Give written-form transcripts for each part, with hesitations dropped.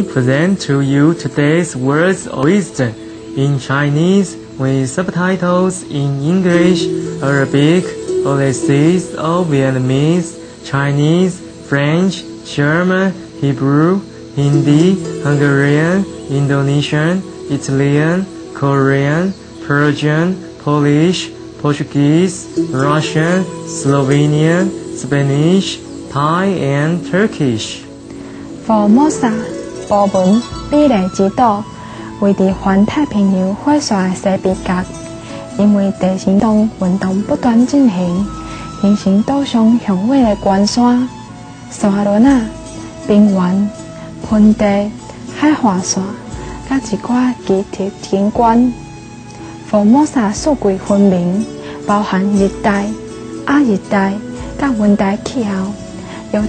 present to you today's words of wisdom in Chinese with subtitles in English, Arabic, Australian or Vietnamese, Chinese, French, German, Hebrew, Hindi, Hungarian, Indonesian, Italian, Korean, Persian, Polish, Portuguese, Russian, Slovenian, Spanish, Thai, and Turkish. Formosa 部分美丽之岛位伫环太平洋火山的西北角，因为地形动运动不断进行，形成岛上雄伟的关山、山峦啊、平原、盆地、海岸线，甲一寡奇特景观。Formosa 四季分明，包含热带、亚热带、甲温带气候，约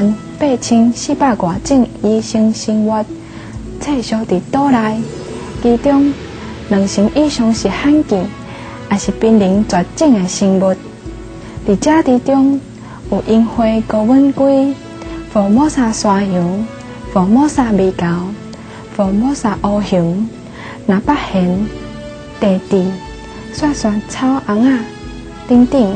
18400多种野生生物棲息伫岛内，其中2成以上是罕见，也是濒临绝种的生物。伫这之中有樱花高吻龟、Formosa 山羊、Formosa 米狗、Formosa 乌熊、南北hen、地地、雪山草红啊等等。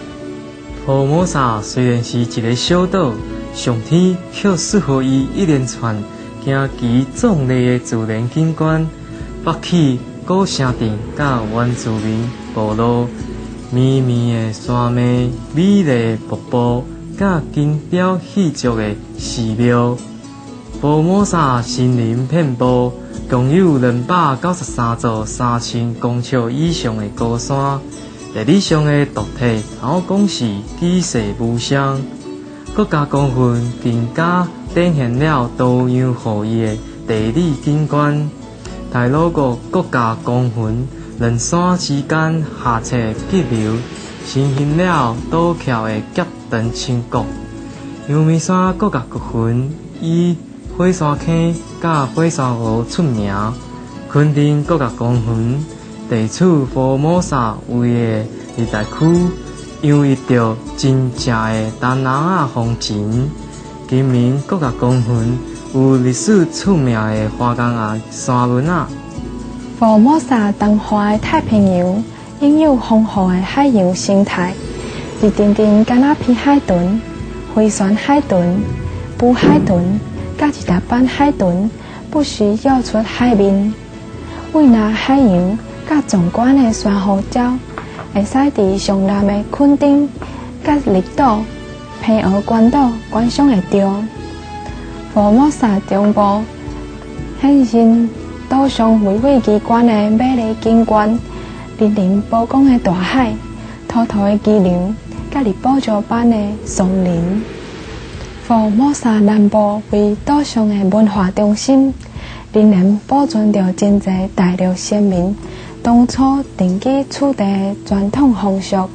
Formosa 虽然是一个小岛，上天却适合伊一连串惊奇壮丽的自然景观，北起古城镇甲原住民部落，绵绵的山脉、美丽的瀑布，甲精雕细琢的寺庙。Formosa 森林遍布，共有293座3000公尺以上的高山。地理上的独特，头讲是举世无双。国家公园更加展现了多样互异的地理景观。太鲁阁国家公园两山之间下切激流，形成了陡峭的结冻峡谷。阳明山国家公园以火山坑甲火山湖出名。昆丁国家公园地处Formosa位的热带区，洋溢着真正的东南亚风情。金明国家公园有历史出名的花岗岩山峦啊。 Formosa 东华的太平洋拥有丰富的海洋生态，一点点干那片海豚、回旋海豚、捕海豚、甲一大班海豚不时跃出海面。蔚蓝海洋甲壮观的珊瑚礁，会使伫上南的垦丁、甲离岛、平峨关岛观赏会到。Formosa 中部显现岛上巍巍奇观的美丽景观，粼粼波光的大海、滔滔的激流，甲日捕捉般的松林。Formosa 南部为岛上的文化中心，仍然保存着真侪大陆先民当初定居此地的传统风俗。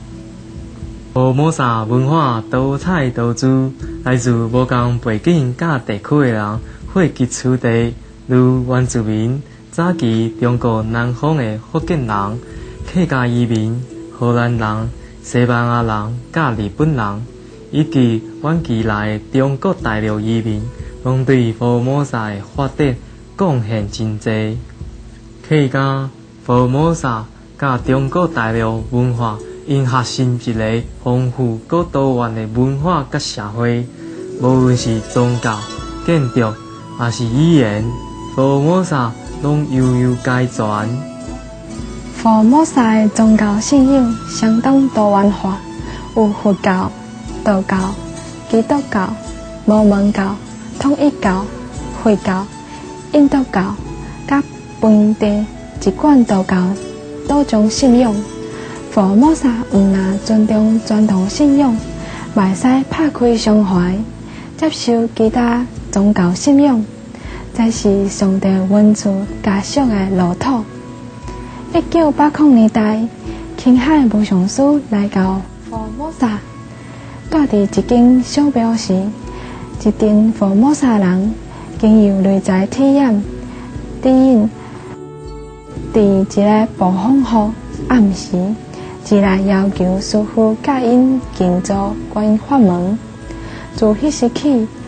Formosa 文化多彩多姿，来自无同背景甲地区的人汇集此地，如原住民、早期中国南方的福建人、客家移民、荷兰人、西班牙人甲日本人，以及远期来的中国大陆移民，拢对Formosa的发展贡献真济。客家Formosa甲中国大陆文化因核心一个丰富佮多元的文化甲社会，无论是宗教、建筑，还是语言，Formosa拢悠悠该传。 Formosa的宗教信仰相当多元化，有佛教、道教、基督教、摩门教、统一教、回教、印度教，甲本地一贯道教多种信仰。Formosa 毋但尊重传统信仰，嘛会使拍开胸怀，接受其他宗教信仰。这是上帝温赐家属的乐土。1980年代，青海无上师来到Formosa，住伫一间小庙时，一群Formosa人经由擂台体验电影，伫一个暴风雨暗时，一来要求师傅教因建造观音法门。自迄时起，一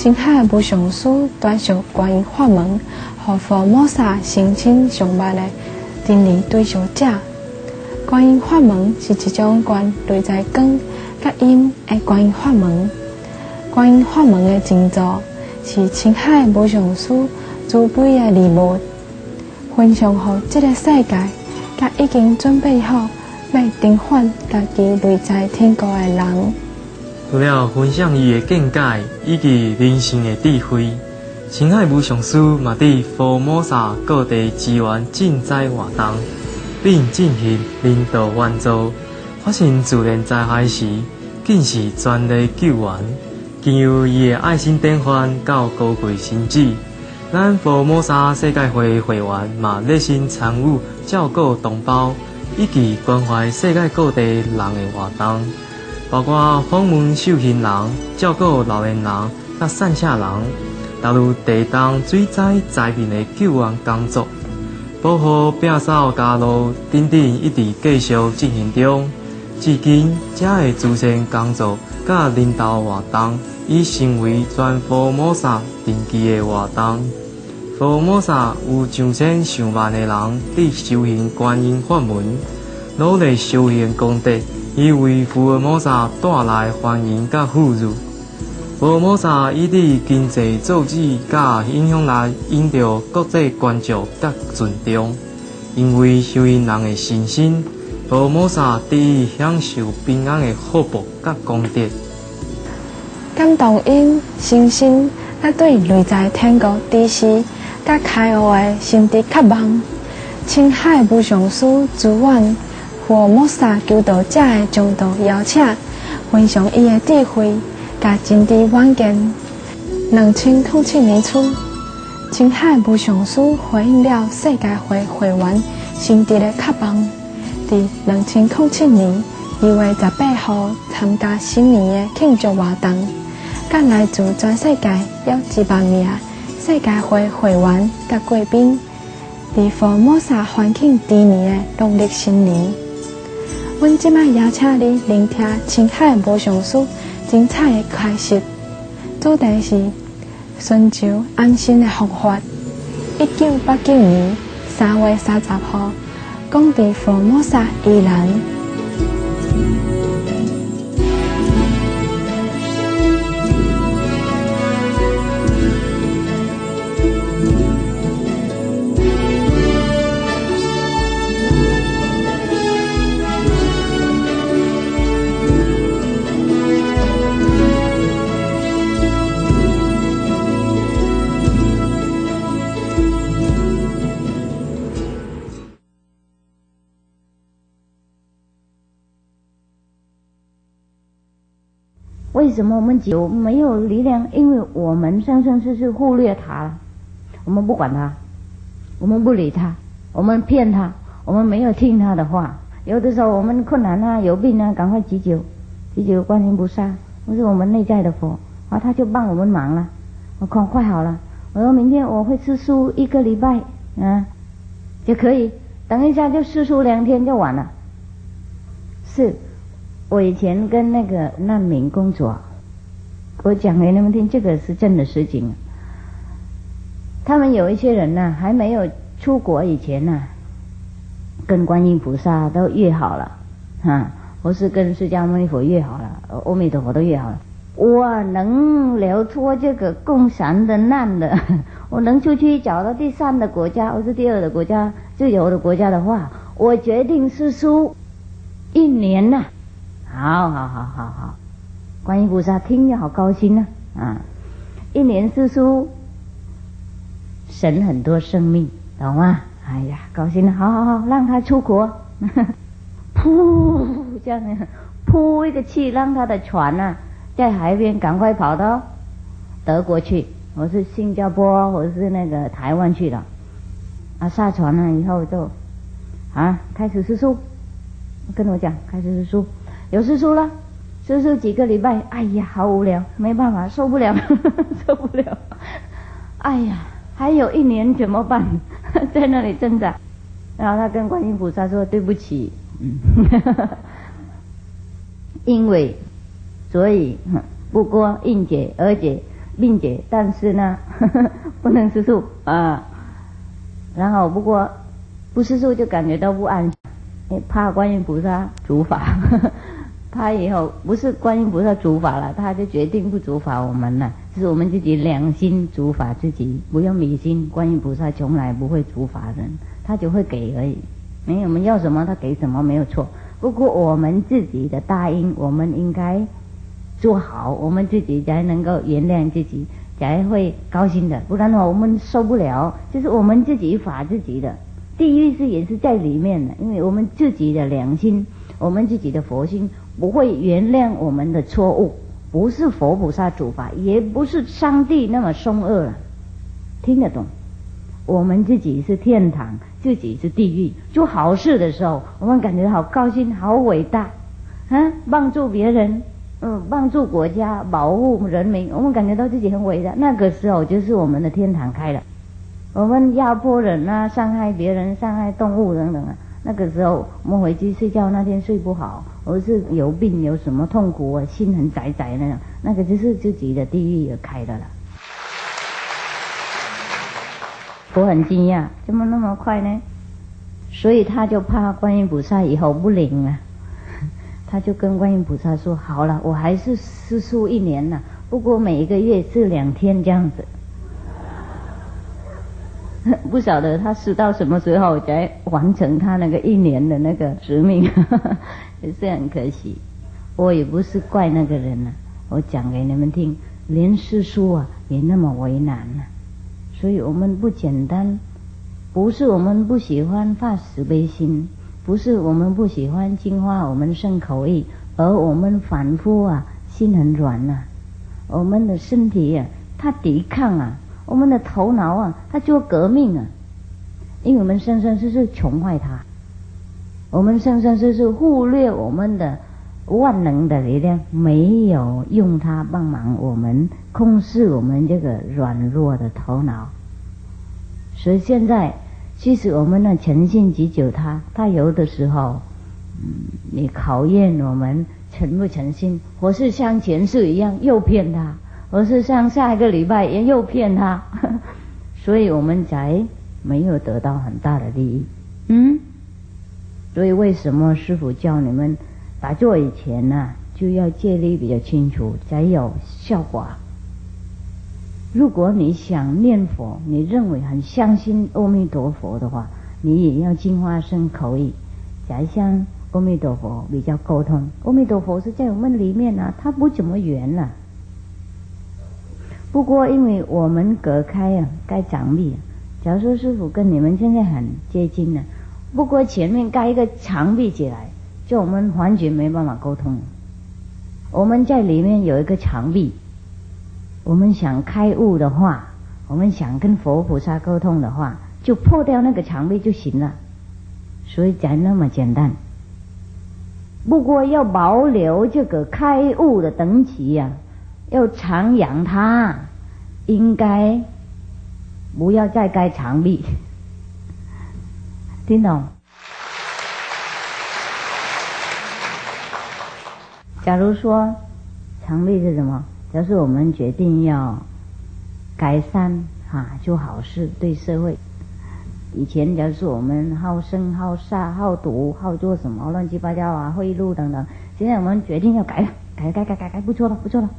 青海无上师传授观音法门，和佛摩萨成亲上捌的真理对象者。观音法门是一种观内在光甲音的观音法门。观音法门的真祖是青海无上师慈悲的礼物，分享予这个世界，甲已经准备好要重返家己内在天国的人。 除了分享伊的见解以及人生的智慧，青海无上师嘛伫佛摩萨各地资源赈灾活动，并进行领导援助。发生自然灾害时，更是全力救援。经由伊的爱心典范到高贵心志，咱佛摩萨世界会会员嘛热心参与照顾同胞以及关怀世界各地人的活动。包括访问受刑人、照顾老年人、甲散下人，投入地动水灾灾民的救援工作，保护摒扫家路等等，一直继续进行中。至今，这个慈善工作甲领导活动已成为全佛摩萨定期的活动。佛摩萨有上千上万的人伫修行观音法门，努力修行功德。以为佛摩萨带来繁荣甲富裕。佛摩萨以伫经济造纸甲影响力引导国际关注甲尊重，因为修行人的信心，佛摩萨得以享受平安的福报甲功德。 感动因信心，甲对内在天国知识甲开悟的心智渴望，青海无上师自愿佛摩萨求道者的中道邀请，分享伊的智慧甲真知远见。2007年初，青海无上师回应了世界会会员心智的渴望，伫2007年2月18号参加新年的庆祝活动，甲来自全世界约1万名世界会会员甲贵宾，伫佛摩萨欢庆猪年的农历新年。阮即摆邀请你聆听青海无上师精彩的开示，主题是寻求安心的方法。1989年3月30号，讲伫佛摩萨宜兰。 为什么我们就没有力量？因为我们生生世世忽略他了，我们不管他，我们不理他，我们骗他，我们没有听他的话。有的时候我们困难啊，有病啊，赶快祈求观音菩萨，不是我们内在的佛，啊，他就帮我们忙了，我快好了。我说明天我会吃素1个礼拜，就可以，等一下就吃素2天就完了。是。我以前跟那个难民工作，我讲给你们听，这个是真的事情。他们有一些人呢，还没有出国以前呢，跟观音菩萨都约好了，或是跟释迦牟尼佛约好了，阿弥陀佛都约好了。我能了脱这个共产的难的，我能出去找到第3的国家或是第2的国家、自由的国家的话，我决定吃素1年呐。好，观音菩萨听着好高兴啊！1年吃素，省很多生命，懂吗？哎呀，高兴了，好，让他出国，噗，这样噗一个气，让他的船啊，在海边赶快跑到德国去，或是新加坡，或是那个台湾去了。下船了以后就开始吃素，跟我讲开始吃素。有吃素了，吃素几个礼拜，哎呀，好无聊，没办法，受不了，哎呀，还有1年怎么办？在那里挣扎，然后他跟观音菩萨说对不起，因为所以不过应解，而且并且但是呢不能吃素啊。然后不过不吃素就感觉到不安，怕观音菩萨主法他以后不是观音菩萨主法了，他就决定不主法我们了，是我们自己良心主法自己，不用迷信。观音菩萨从来不会主法人，他就会给而已，没有我们要什么他给什么没有错。不过我们自己的答应，我们应该做好，我们自己才能够原谅自己，才会高兴的。不然的话我们受不了，就是我们自己法自己的地狱是也是在里面的，因为我们自己的良心，我们自己的佛心不会原谅我们的错误，不是佛菩萨主法，也不是上帝那么凶恶了，听得懂？我们自己是天堂，自己是地狱。做好事的时候，我们感觉好高兴，好伟大啊！帮助别人，帮助国家，保护人民，我们感觉到自己很伟大。那个时候就是我们的天堂开了。我们压迫人啊，伤害别人，伤害动物等等啊，那个时候我们回去睡觉那天睡不好，或是有病有什么痛苦啊，心很窄窄那种，那个就是自己的地狱也开的了。我很惊讶，怎么那么快呢？所以他就怕观音菩萨以后不灵了，他就跟观音菩萨说：好了，我还是吃素1年了，不过每一个月吃2天这样子。不晓得他吃到什么时候才完成他那个1年的那个使命，也是很可惜。我也不是怪那个人了，我讲给你们听，连吃素啊也那么为难了。所以我们不简单，不是我们不喜欢发慈悲心，不是我们不喜欢净化我们身口意，而我们反复啊心很软啊，我们的身体啊它抵抗啊，我们的头脑啊它做革命啊，因为我们生生世世穷坏它，我们生生世世忽略我们的万能的力量，没有用它帮忙我们控制我们这个软弱的头脑。所以现在其实我们的诚信祈求它有的时候你考验我们诚不诚信，或是像前世一样又骗他，或是像下一个礼拜也又骗他所以我们才没有得到很大的利益。所以为什么师父叫你们打坐以前呢就要戒律比较清楚，才有效果。如果你想念佛，你认为很相信阿弥陀佛的话，你也要净化身口意，才向阿弥陀佛比较沟通。阿弥陀佛是在我们里面啊，他不怎么圆啊。不过因为我们隔开啊盖墙壁，假如说师父跟你们现在很接近了，不过前面盖一个墙壁起来，就我们完全没办法沟通。我们在里面有一个墙壁，我们想开悟的话，我们想跟佛菩萨沟通的话，就破掉那个墙壁就行了，所以才那么简单。不过要保留这个开悟的等级啊，要常养它，应该不要再盖墙壁听懂？假如说墙壁是什么？就是我们决定要改善做好事对社会。以前假如说我们好生好杀好赌好做什么乱七八糟啊贿赂等等，现在我们决定要改了，改，不错了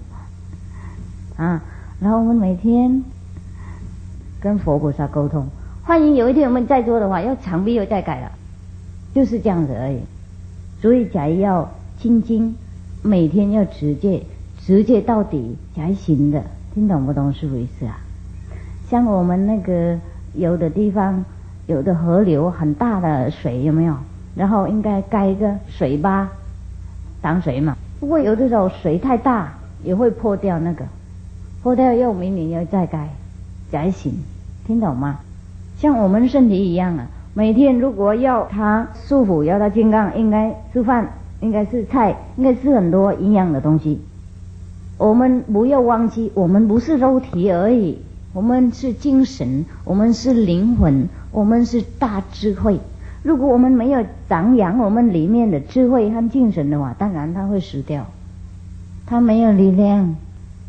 然后我们每天跟佛菩萨沟通，欢迎有一天我们再做的话，要墙壁又再改了，就是这样子而已。所以才要精进，每天要持戒到底才行的，听懂不懂师父意思啊？像我们那个有的地方有的河流很大的水有没有？然后应该盖一个水坝挡水嘛。不过有的时候水太大也会破掉那个，破掉又明年又再盖才行，听懂吗？像我们身体一样啊，每天如果要它舒服要它健康，应该吃饭，应该吃菜，应该吃很多营养的东西。我们不要忘记，我们不是肉体而已，我们是精神，我们是灵魂，我们是大智慧。如果我们没有长养我们里面的智慧和精神的话，当然它会死掉，它没有力量。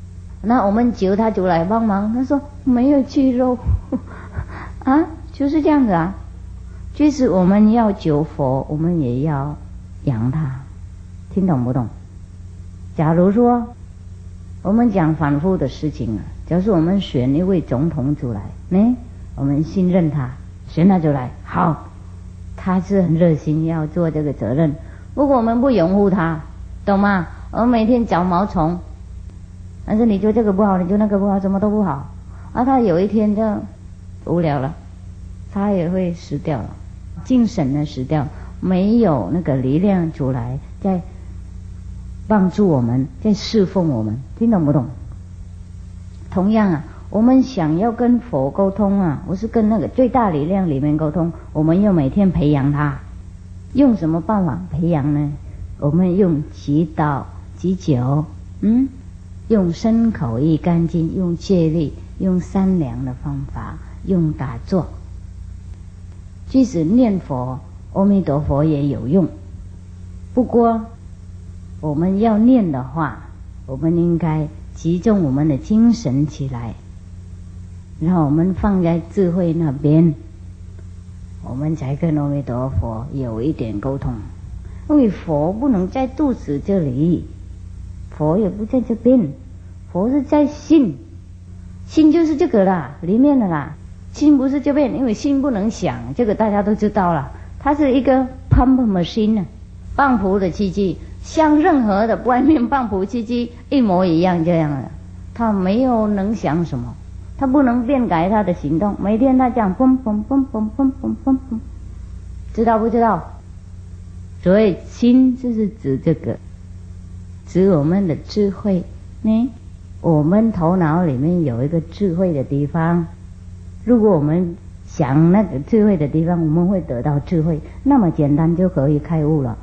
那我们求他就来帮忙，他说没有去肉啊，就是这样子啊。即使我们要求佛，我们也要养他，听懂不懂？假如说我们讲反复的事情啊，假如我们选一位总统出来，我们信任他，选他就来，好，他是很热心要做这个责任。如果我们不拥护他，懂吗？我们每天找毛虫，但是你就这个不好，你就那个不好，什么都不好，他有一天就无聊了，他也会死掉了，精神的死掉，没有那个力量出来在帮助我们，在侍奉我们，听懂不懂？同样啊，我们想要跟佛沟通啊，我是跟那个最大力量里面沟通，我们要每天培养它。用什么办法培养呢？我们用祈祷、祈求，用身口意干净，用戒律，用善良的方法，用打坐。即使念佛阿弥陀佛也有用，不过我们要念的话，我们应该集中我们的精神起来，然后我们放在智慧那边，我们才跟阿弥陀佛有一点沟通。因为佛不能在肚子这里，佛也不在这边，佛是在心，心就是这个啦，里面的啦。心不是这边，因为心不能想，这个大家都知道了。它是一个 pump machine， 泵浦的机器，像任何的外面泵浦机器一模一样这样的。它没有能想什么，它不能变改它的行动，每天它这样嘣嘣嘣嘣嘣嘣嘣嘣，知道不知道？所以心就是指这个，指我们的智慧呢。我们头脑里面有一个智慧的地方，如果我们想那个智慧的地方，我们会得到智慧，那么简单就可以开悟了。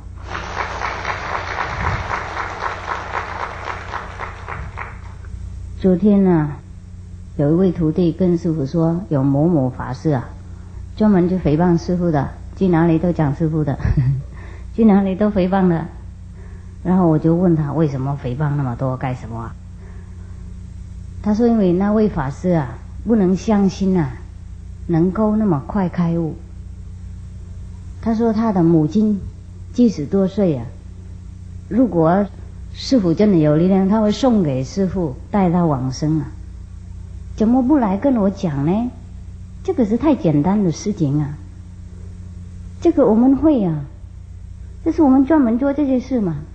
昨天啊，有一位徒弟跟师父说，有某某法师啊，专门就诽谤师父的，去哪里都讲师父的去哪里都诽谤的。然后我就问他，为什么诽谤那么多，干什么啊？他说因为那位法师啊，不能相信啊能够那么快开悟。他说他的母亲70多岁啊，如果师父真的有力量，他会送给师父带他往生啊，怎么不来跟我讲呢？这个是太简单的事情啊，这个我们会啊，这是我们专门做这些事嘛。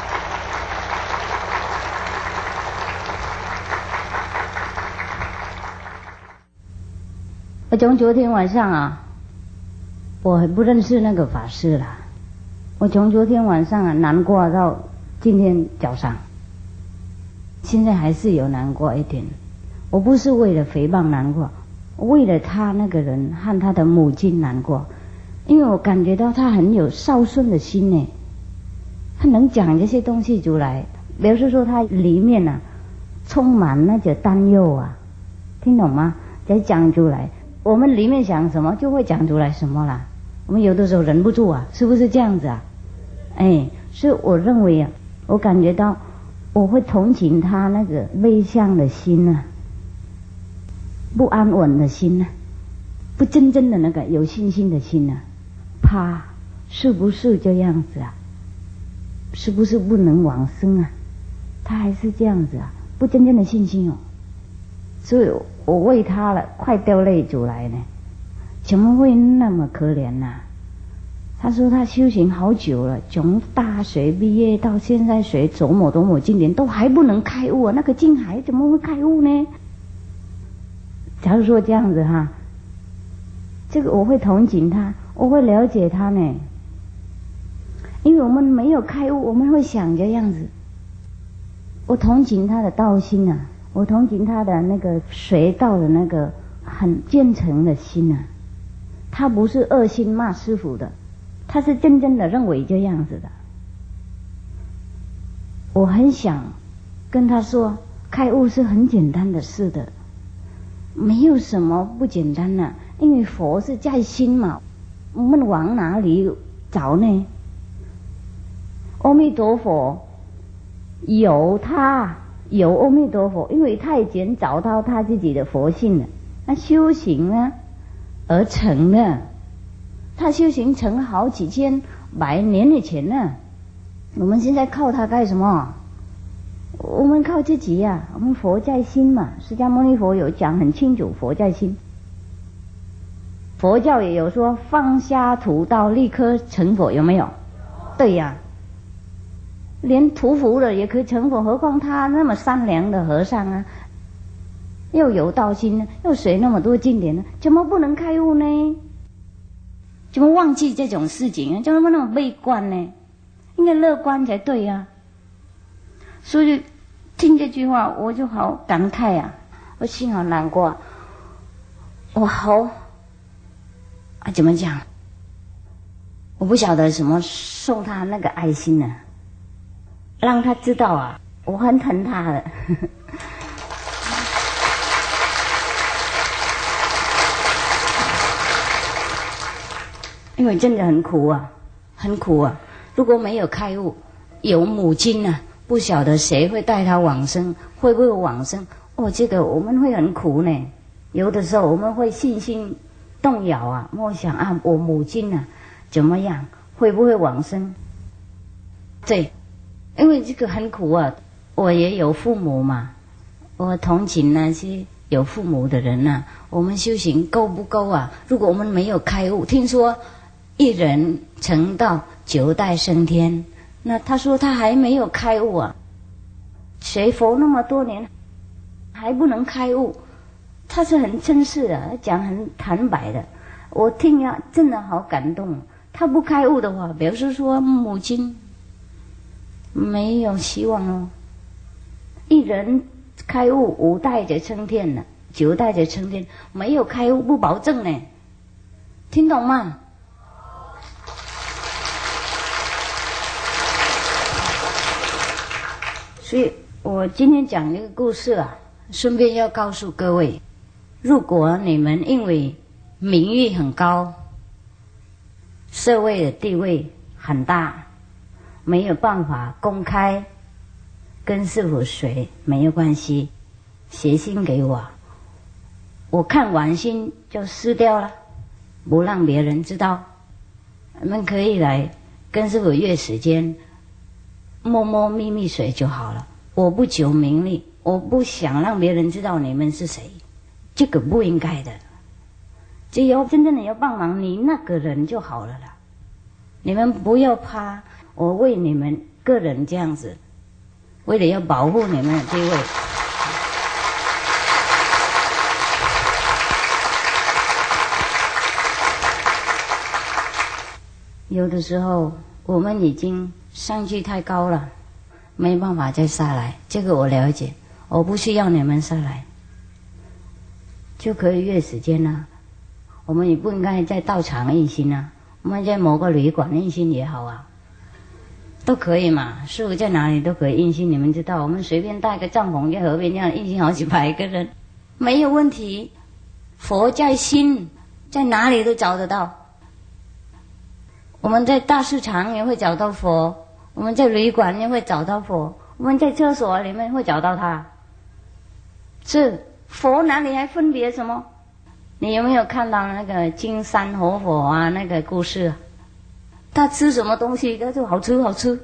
我从昨天晚上啊，我不认识那个法师了。我从昨天晚上啊难过到今天早上，现在还是有难过一点。我不是为了诽谤难过，为了他那个人和他的母亲难过，因为我感觉到他很有孝顺的心呢，他能讲这些东西出来，表示说他里面啊充满那些担忧啊，听懂吗？再讲出来，我们里面想什么就会讲出来什么啦。我们有的时候忍不住啊，是不是这样子啊？所以我认为啊，我感觉到我会同情他那个内向的心啊，不安稳的心啊，不真正的那个有信心的心啊，怕是不是这样子啊？是不是不能往生啊？他还是这样子啊，不真正的信心哦。所以我为他了，快掉泪出来呢。怎么会那么可怜呢？他说他修行好久了，从大学毕业到现在学多么经典，都还不能开悟啊！那个净海怎么会开悟呢？假如说这样子哈，这个我会同情他，我会了解他呢。因为我们没有开悟，我们会想这样子。我同情他的道心啊，我同情他的那个学道的那个很虔诚的心啊。他不是恶心骂师父的，他是真正的认为这样子的。我很想跟他说，开悟是很简单的事的，没有什么不简单的，因为佛是在心嘛，我们往哪里找呢？阿弥陀佛有他有阿弥陀佛，因为他以前找到他自己的佛性了，他修行呢而成的，他修行成好几千百年以前呢。我们现在靠他干什么？我们靠自己呀，我们佛在心嘛。释迦牟尼佛有讲很清楚，佛在心。佛教也有说放下屠刀立刻成佛，有没有？对呀，连屠夫了也可以成佛，何况他那么善良的和尚啊，又有道心呢，又学那么多经典呢，怎么不能开悟呢？怎么忘记这种事情啊？怎么那么悲观呢？应该乐观才对呀。所以听这句话我就好感慨啊，我心好难过，我好怎么讲？我不晓得什么送他那个爱心呢，让他知道啊，我很疼他的。因为真的很苦啊，很苦啊！如果没有开悟，有母亲啊，不晓得谁会带他往生，会不会往生？哦，这个我们会很苦呢。有的时候我们会信心动摇啊，默想啊，我母亲啊怎么样，会不会往生？对，因为这个很苦啊。我也有父母嘛，我同情那些有父母的人啊。我们修行够不够啊？如果我们没有开悟，听说一人成道9代升天，那他说他还没有开悟啊，学佛那么多年还不能开悟，他是很真实的，讲很坦白的，我听了真的好感动。他不开悟的话，表示说母亲没有希望哦。一人开悟5代就升天了，9代就升天，没有开悟不保证呢，听懂吗？所以我今天讲这个故事啊，顺便要告诉各位，如果你们因为名誉很高，社会的地位很大，没有办法公开跟师父学，没有关系，写信给我，我看完信就撕掉了，不让别人知道。你们可以来跟师父约时间，默默秘密学就好了。我不求名利，我不想让别人知道你们是谁，这个不应该的。只有真正的要帮忙你那个人就好了啦。你们不要怕，我为你们个人这样子，为了要保护你们的地位。有的时候我们已经上去太高了，没办法再下来，这个我了解，我不需要你们下来，就可以约时间啊。我们也不应该在道场印心啊，我们在某个旅馆印心也好啊，都可以嘛。师父在哪里都可以印心，你们知道，我们随便带个帐篷在河边这样印心好几百个人，没有问题。佛在心，在哪里都找得到。我们在大市场也会找到佛，我们在旅馆也会找到佛，我们在厕所里面会找到他。是佛哪里还分别什么？你有没有看到那个金山活佛啊那个故事啊？他吃什么东西他就好吃好吃。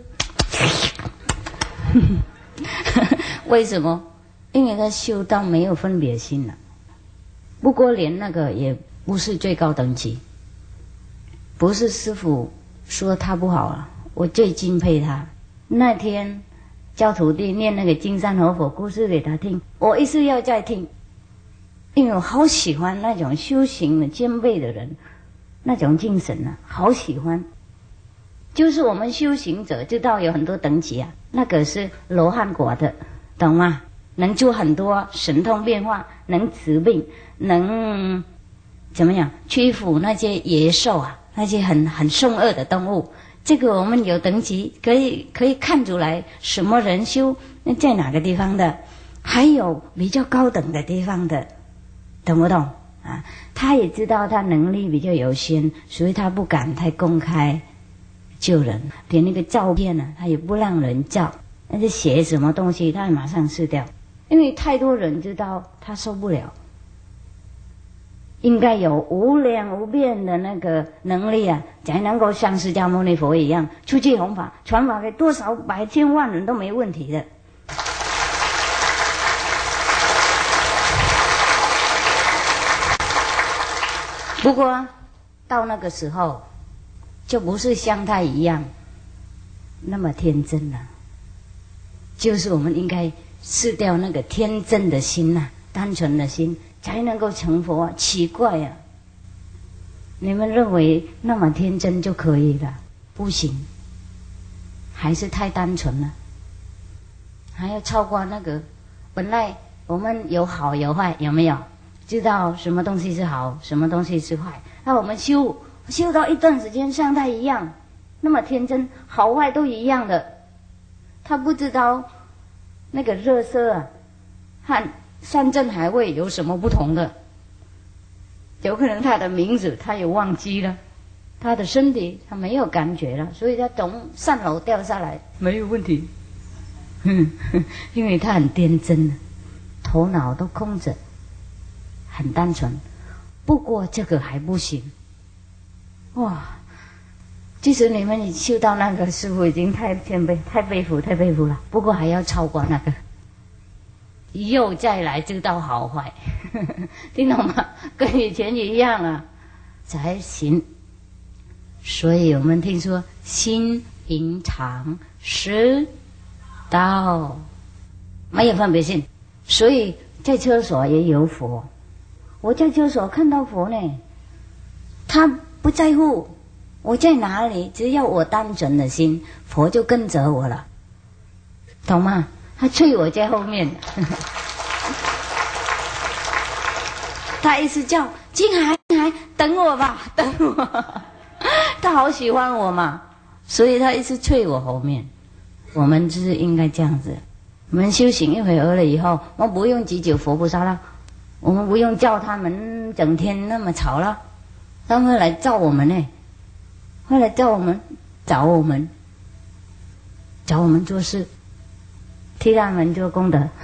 为什么？因为他修到没有分别心了。不过连那个也不是最高等级，不是师父说他不好了，我最敬佩他。那天教徒弟念那个金山活佛故事给他听，我一直要再听，因为我好喜欢那种修行的兼备的人，那种精神啊，好喜欢。就是我们修行者知道有很多等级啊，那个是罗汉果的，懂吗？能做很多神通变化，能治病，能怎么样屈服那些野兽啊，那些很凶恶的动物。这个我们有等级，可以看出来什么人修在哪个地方的，还有比较高等的地方的，懂不懂啊？他也知道他能力比较有限，所以他不敢太公开救人，连那个照片呢，他也不让人照， 那就写什么东西，他马上撕掉，因为太多人知道，他受不了。应该有无量无边的那个能力啊，才能够像释迦牟尼佛一样出去弘法，传法给多少百千万人都没问题的。不过到那个时候，就不是像他一样那么天真了，就是我们应该释掉那个天真的心啊，单纯的心，才能够成佛啊。奇怪啊，你们认为那么天真就可以了？不行，还是太单纯了，还要超过那个。本来我们有好有坏，有没有？知道什么东西是好，什么东西是坏。那我们修到一段时间，像他一样那么天真，好坏都一样的。他不知道那个热色啊和山珍海味有什么不同的，有可能他的名字他也忘记了，他的身体他没有感觉了，所以他从3楼掉下来没有问题。因为他很天真，头脑都空着，很单纯。不过这个还不行，哇！即使你们修到那个师父已经太谦卑、太佩服了，不过还要超过那个，以后再来知道好坏，听懂吗？跟以前一样啊，才行。所以我们听说心平常识道，没有分别心。所以在厕所也有佛，我在厕所看到佛呢，他不在乎我在哪里，只要我单纯的心，佛就跟着我了，懂吗？他催我在后面，他一直叫金海，等我吧，等我。他好喜欢我嘛，所以他一直催我后面。我们就是应该这样子，我们修行一会儿了以后，我们不用祈求佛菩萨了，我们不用叫他们整天那么吵了，他们会来照我们呢，会来照我们，找我们做事，替他们做功德。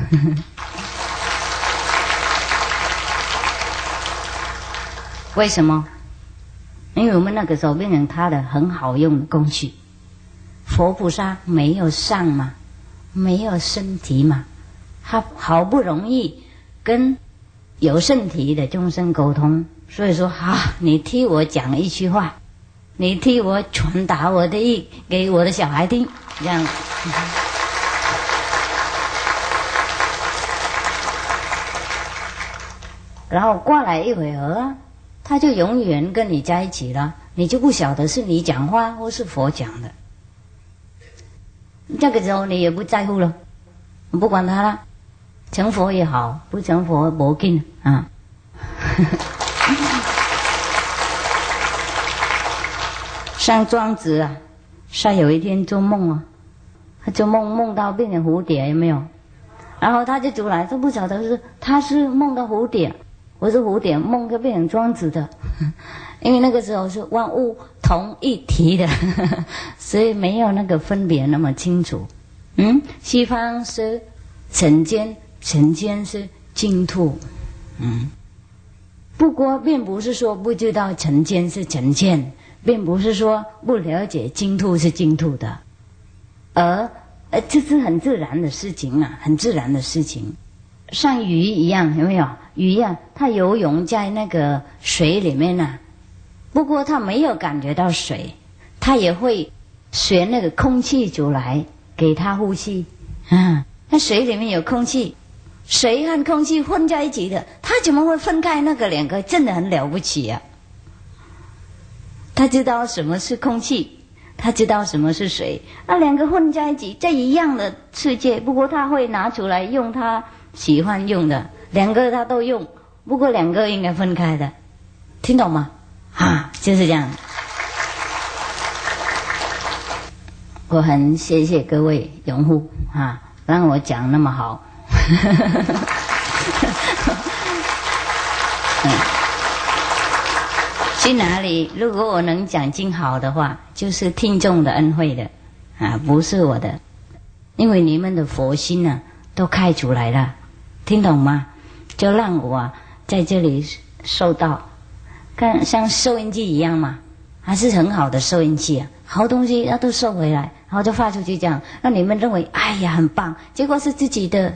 为什么？因为我们那个时候变成他的很好用的工具。佛菩萨没有相嘛，没有身体嘛，他好不容易跟有身体的众生沟通，所以说你替我讲一句话，你替我传达我的意给我的小孩听，这样。然后过来一会儿，他就永远跟你在一起了，你就不晓得是你讲话或是佛讲的。这个时候你也不在乎了，不管他了，成佛也好，不成佛没劲啊。像庄子啊，他有一天做梦啊，他做梦到变成蝴蝶，有没有？然后他就出来，都不晓得是他是梦到蝴蝶，我是蝴蝶梦就变成庄子的。因为那个时候是万物同一体的，所以没有那个分别那么清楚。西方是尘间，尘间是净土。不过并不是说不知道尘间是尘间，并不是说不了解净土是净土的，而这是很自然的事情啊，很自然的事情。像鱼一样，有没有？鱼啊，它游泳在那个水里面啊，不过它没有感觉到水，它也会学那个空气出来给它呼吸。那水里面有空气，水和空气混在一起的，它怎么会分开那个两个？真的很了不起啊！他知道什么是空气，他知道什么是水，那两个混在一起，在一样的世界，不过他会拿出来用他喜欢用的，两个他都用，不过两个应该分开的，听懂吗？就是这样。我很谢谢各位拥护让我讲那么好。去哪里？如果我能讲经好的话，就是听众的恩惠的不是我的。 因为你们的佛心呢都开出来了，听懂吗？就让我在这里收到，看像收音机一样嘛，还是很好的收音机啊，好东西它都收回来，然后就发出去，这样让你们认为哎呀很棒，结果是自己的。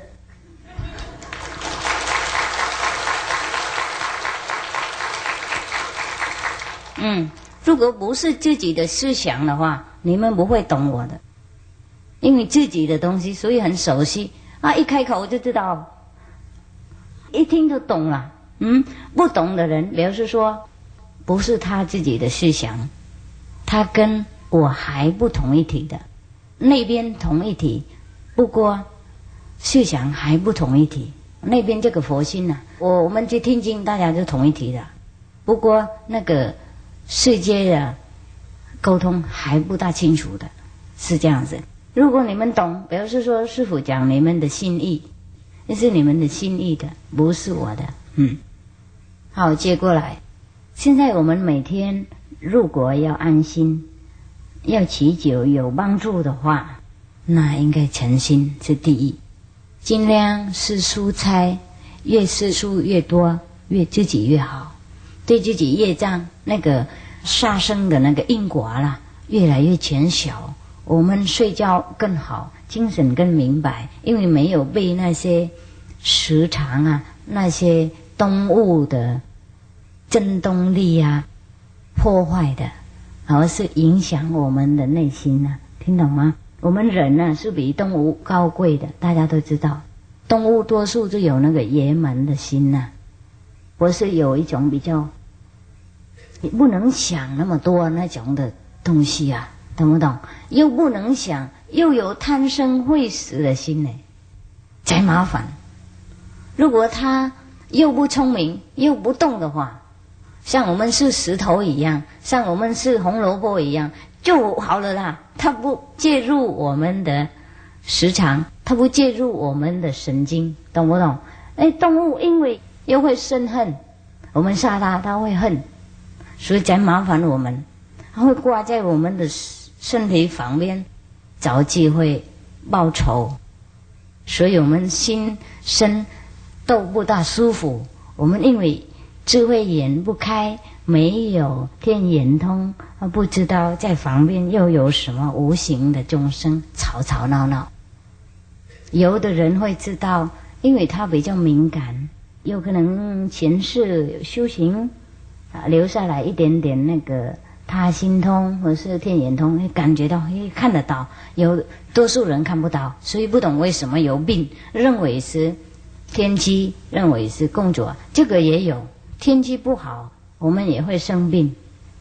如果不是自己的思想的话，你们不会懂我的，因为自己的东西所以很熟悉啊，一开口就知道，一听就懂了。不懂的人表示说不是他自己的思想，他跟我还不同一体的，那边同一体，不过思想还不同一体。那边这个佛心呢，我们去听经大家就同一体的，不过那个世界的沟通还不大清楚的，是这样子。如果你们懂，表示说师父讲你们的心意，那是你们的心意的，不是我的。好，接过来，现在我们每天如果要安心，要祈求有帮助的话，那应该诚心是第一，尽量是蔬菜，越是蔬越多，越自己越好，对自己业障那个杀生的那个因果啦，越来越减小，我们睡觉更好，精神更明白，因为没有被那些时常啊那些动物的震动力啊破坏的，而是影响我们的内心啊，听懂吗？我们人呢是比动物高贵的，大家都知道，动物多数就有那个野蛮的心啊，不是有一种比较你不能想那么多那种的东西啊，懂不懂？又不能想，又有贪生会死的心呢，才麻烦。如果他又不聪明又不动的话，像我们是石头一样，像我们是红萝卜一样就好了啦。他不介入我们的时常，他不介入我们的神经，懂不懂？动物因为又会生恨，我们杀它，它会恨，所以才麻烦我们，它会挂在我们的身体旁边，找机会报仇，所以我们心身都不大舒服。我们因为智慧眼不开，没有天眼通，不知道在旁边又有什么无形的众生吵吵闹闹。有的人会知道，因为他比较敏感，有可能前世修行留下来一点点那个他心通或是天眼通，会感觉到看得到，有多数人看不到，所以不懂为什么有病，认为是天机，认为是公主，这个也有，天气不好我们也会生病，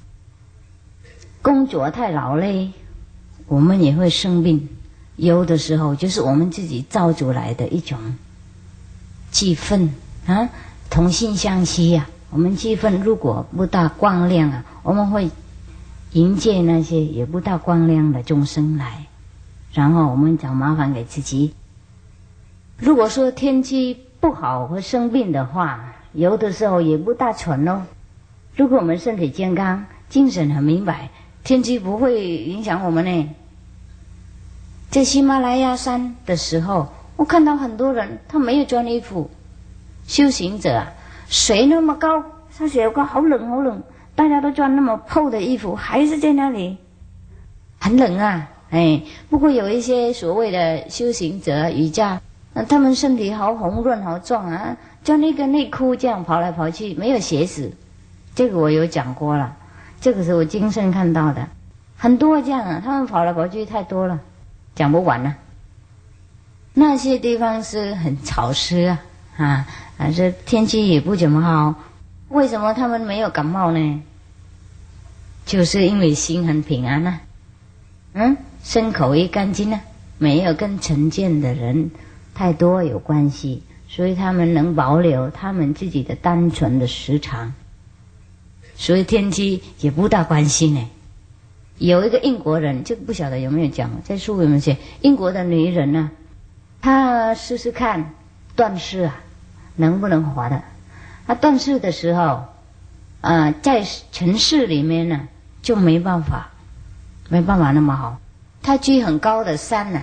工作太劳累我们也会生病，有的时候就是我们自己造出来的一种气氛啊，同性相吸啊。我们气氛如果不大光亮啊，我们会迎接那些也不大光亮的众生来，然后我们找麻烦给自己。如果说天气不好或生病的话，有的时候也不大蠢哦。如果我们身体健康，精神很明白，天气不会影响我们呢。在喜马拉雅山的时候，我看到很多人他没有穿衣服，修行者啊，水那么高，他水高好冷好冷，大家都穿那么厚的衣服，还是在那里很冷啊。不过有一些所谓的修行者瑜伽，他们身体好红润好壮啊，穿那个内裤这样跑来跑去，没有鞋子，这个我有讲过了，这个是我亲身看到的，很多这样啊，他们跑来跑去太多了，讲不完了。那些地方是很潮湿这天气也不怎么好，为什么他们没有感冒呢？就是因为心很平安啊，身口也干净啊，没有跟成见的人太多有关系，所以他们能保留他们自己的单纯的时长，所以天气也不大关系呢。有一个英国人，这个不晓得有没有讲，在书有没有写，英国的女人呢，她试试看断食能不能活的。她断食的时候在城市里面呢就没办法那么好，她去很高的山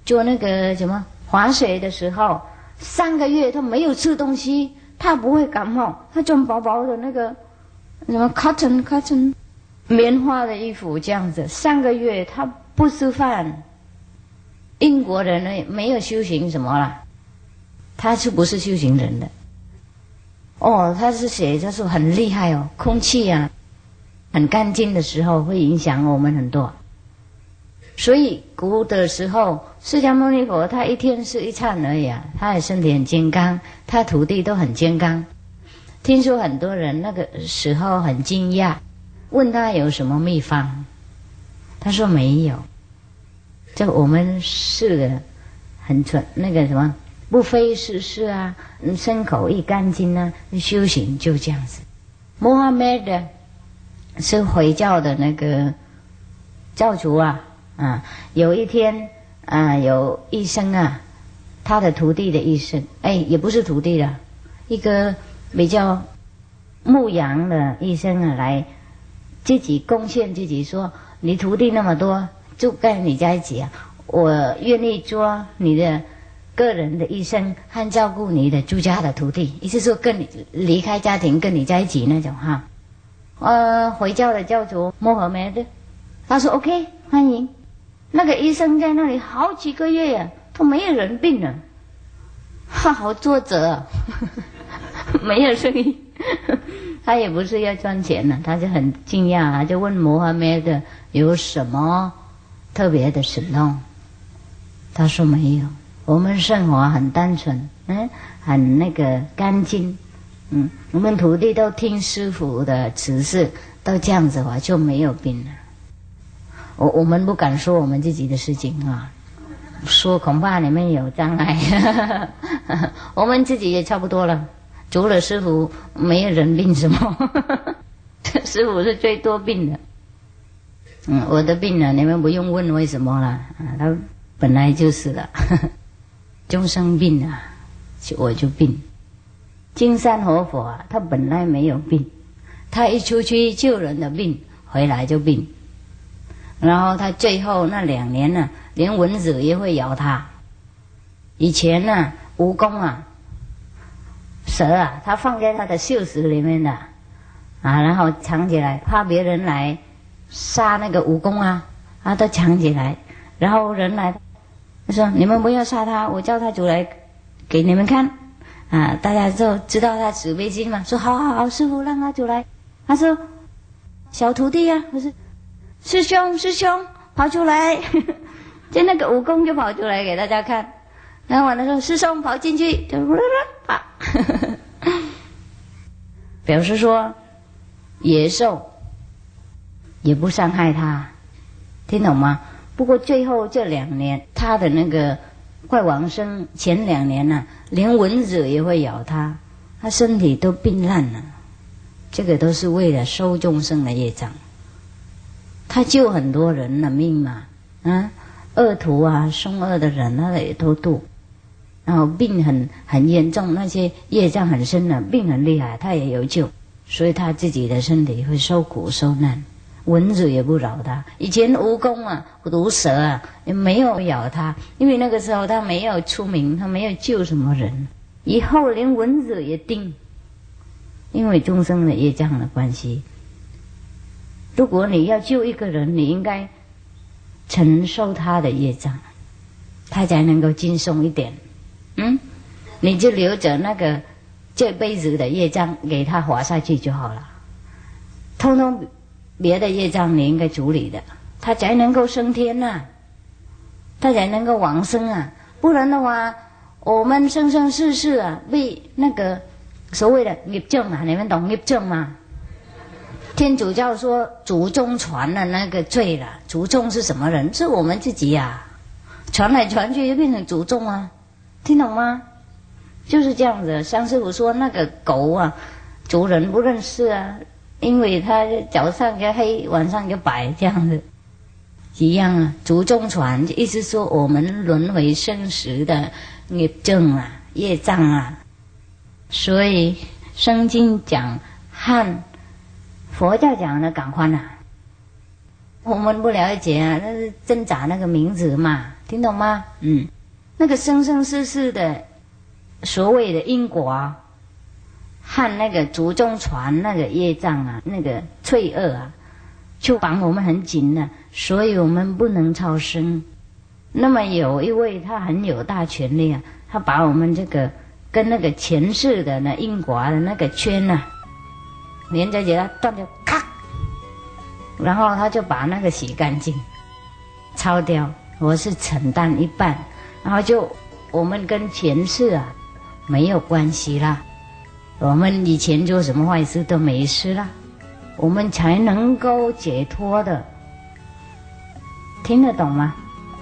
做那个什么划水的时候，3个月他没有吃东西，他不会感冒，他穿薄薄的那个什么 cotton 棉花的衣服这样子，3个月他不吃饭。英国人呢没有修行什么啦，他是不是修行人的？哦，他是写他说很厉害哦，空气啊很干净的时候会影响我们很多。所以古的时候，释迦牟尼佛他一天吃1餐而已啊，他的身体很健康，他徒弟都很健康。听说很多人那个时候很惊讶，问他有什么秘方，他说没有。这我们是的很纯，那个什么不非世事啊，身口意干净啊，修行就这样子。穆罕默德是回教的那个教主啊，有一天有医生啊，他的徒弟的医生，也不是徒弟的，一个比较牧羊的医生啊，来自己贡献自己说，你徒弟那么多，就跟你在一起啊，我愿意做你的个人的医生和照顾你的住家的徒弟，意思说跟你离开家庭跟你在一起那种哈。回教的教主穆罕默德，他说 OK 欢迎。那个医生在那里好几个月呀，都没有人病了，好作者啊没有生意他也不是要赚钱的，他就很惊讶，他就问穆罕默德有什么特别的行动。他说没有，我们生活很单纯，很那个干净，我们徒弟都听师父的指示，都这样子话就没有病了。我们不敢说我们自己的事情啊，说恐怕你们有障碍我们自己也差不多了，除了师父没有人病什么师父是最多病的。我的病呢，你们不用问为什么了，他本来就是了终生病啊，我就病。金山活佛啊，他本来没有病，他一出去救人的病，回来就病。然后他最后那2年呢，连蚊子也会咬他。以前呢，蜈蚣啊、蛇啊，他放在他的袖子里面的然后藏起来，怕别人来杀那个蜈蚣啊，他都藏起来。然后人来，他说你们不要杀他，我叫他出来给你们看大家就知道他慈悲心嘛。说好好好，师父让他出来。他说小徒弟啊，我说师兄跑出来就那个蜈蚣就跑出来给大家看。然后完了说师兄跑进去就表示说野兽也不伤害他，听懂吗？不过最后这2年他的那个快往生前2年呢，连蚊子也会咬他，他身体都病烂了。这个都是为了收众生的业障。他救很多人的命嘛，恶徒啊、凶恶的人他也都度。然后病很严重，那些业障很深的病很厉害，他也有救，所以他自己的身体会受苦受难。蚊子也不扰他，以前蜈蚣啊、毒蛇啊也没有咬他，因为那个时候他没有出名，他没有救什么人。以后连蚊子也叮，因为众生的业障的关系。如果你要救一个人，你应该承受他的业障，他才能够轻松一点。你就留着那个这辈子的业障给他划下去就好了，通通别的业障你应该处理的，他才能够升天他才能够往生不然的话，我们生生世世被那个所谓的nghiệp症你们懂nghiệp症吗？天主教说祖宗传的那个罪了，祖宗是什么人？是我们自己传来传去就变成祖宗听懂吗？就是这样子。像师父说那个狗主人不认识因为他早上就黑，晚上就白，这样子一样祖宗传，意思说我们轮回生死的nghiệp症业障所以圣经讲和佛教讲的赶快我们不了解啊，那是挣扎那个名字嘛，听懂吗？那个生生世世的所谓的因果啊，和那个祖宗传那个业障啊，那个罪恶啊，就绑我们很紧了，所以我们不能超生。那么有一位他很有大权力啊，他把我们这个跟那个前世的那因果的那个圈啊，连在给他断掉，咔，然后他就把那个洗干净，抄掉。我是承担一半，然后就我们跟前世啊没有关系啦，我们以前做什么坏事都没事啦，我们才能够解脱的。听得懂吗？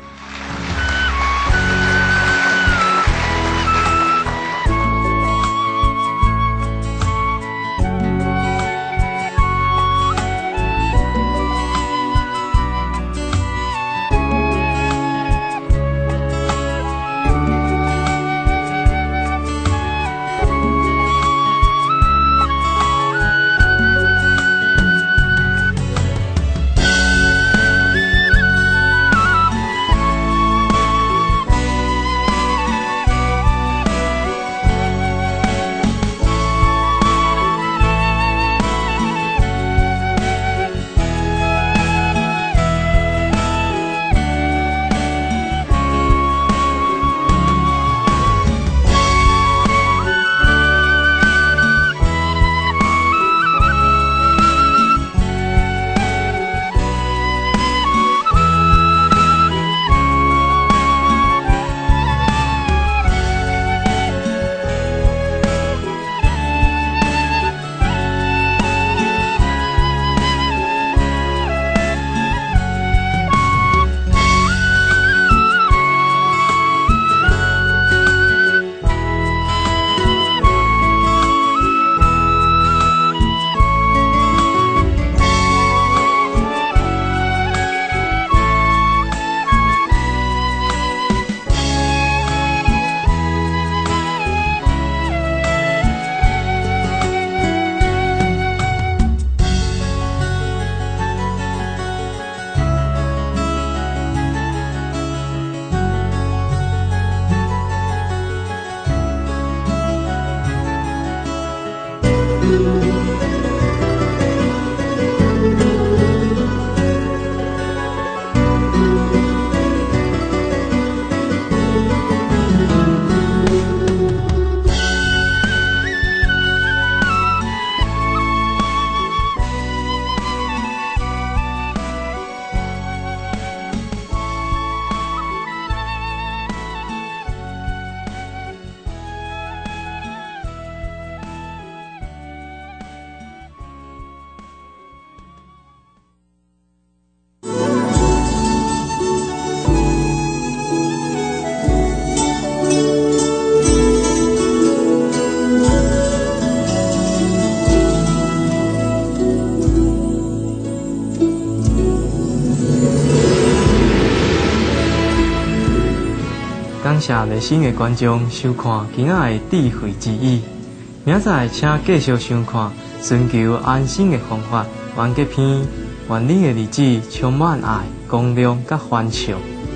感谢热心的观众收看今仔的智慧之语，明仔请继续收看寻求安心的方法完结篇，愿你的日子充满爱、光亮甲欢笑。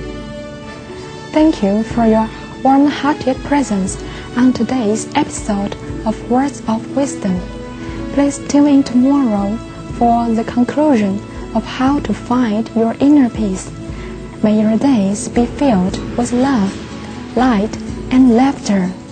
Thank you for your warm-hearted presence on today's episode of Words of Wisdom. Please tune in tomorrow for the conclusion of how to find your inner peace. May your days be filled with love, light, and laughter.